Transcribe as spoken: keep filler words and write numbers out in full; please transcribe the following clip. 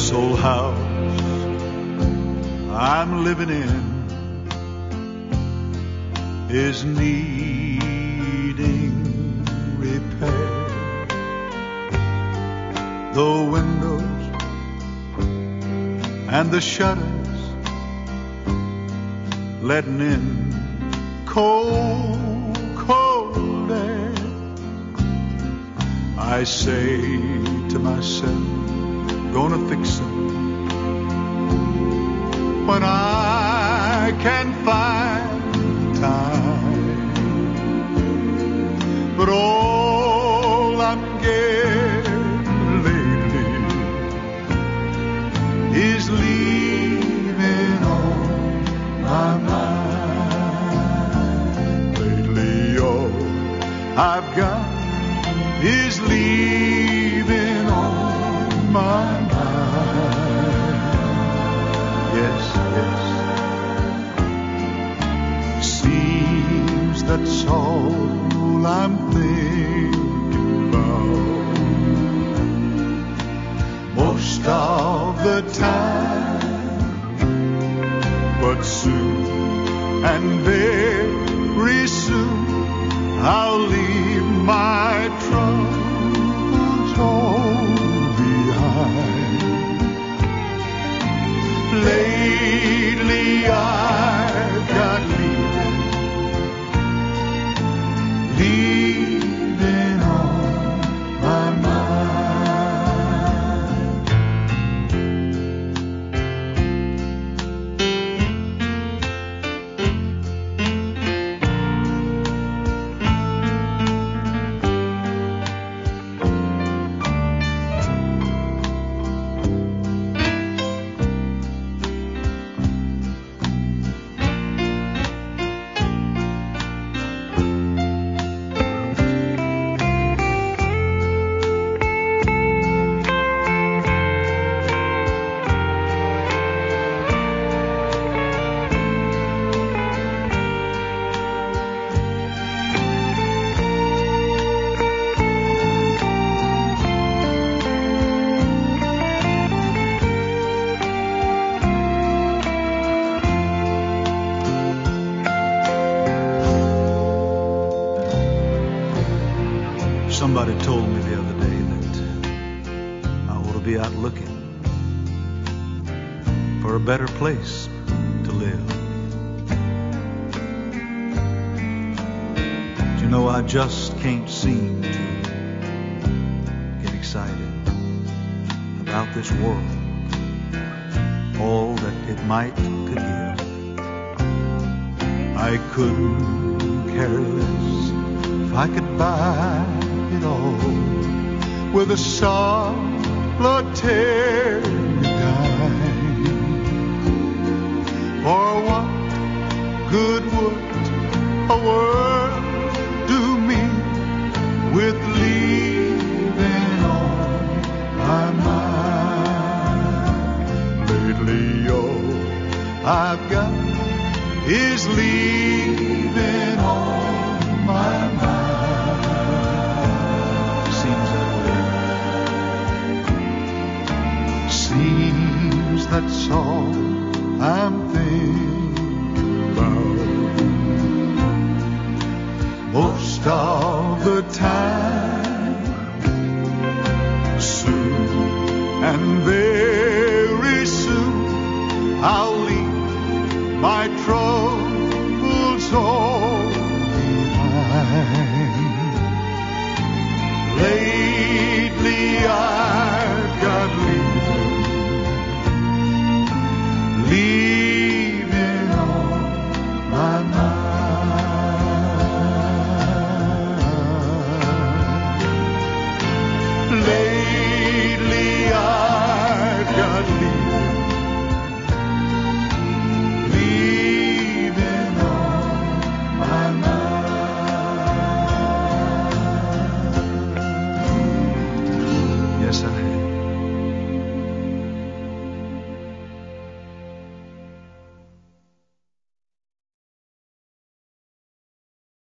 This old house I'm living in is needing repair. The windows and the shutters letting in cold, cold air. I say to myself, gonna fix them when I can find time. But all I'm getting lately is leaving on my mind. Lately all I've got is leaving on my mind. Yes, yes. Seems that's all I'm thinking about most of the time. But soon and very soon I'll leave my troubles all behind. Lately I've got leaving, leaving on my Somebody told me the other day that I ought to be out looking for a better place to live. But you know, I just can't seem to get excited about this world, all that it might could give. I couldn't care less if I could buy it all with a solitary dime. For what good would a world do me with leaving on my mind? Lately all I've got is leaving on my mind. Seems that's all I'm thinking about most of the time. Soon and very soon I'll leave my troubles all behind. Lately I've got leave